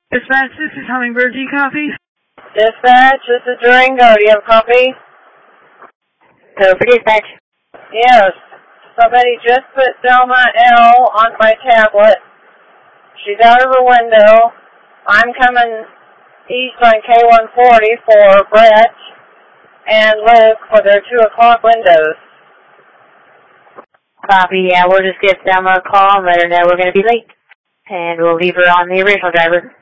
Dispatch, this is Hummingbird. Do you copy? Dispatch, this is Durango. Do you have copy? Go for dispatch. Yes. Somebody just put Selma L on my tablet. She's out of her window. I'm coming east on K140 for Brett and Luke for their 2 o'clock windows. Copy, yeah, we'll just give Selma a call and let her know we're going to be late. And we'll leave her on the original driver.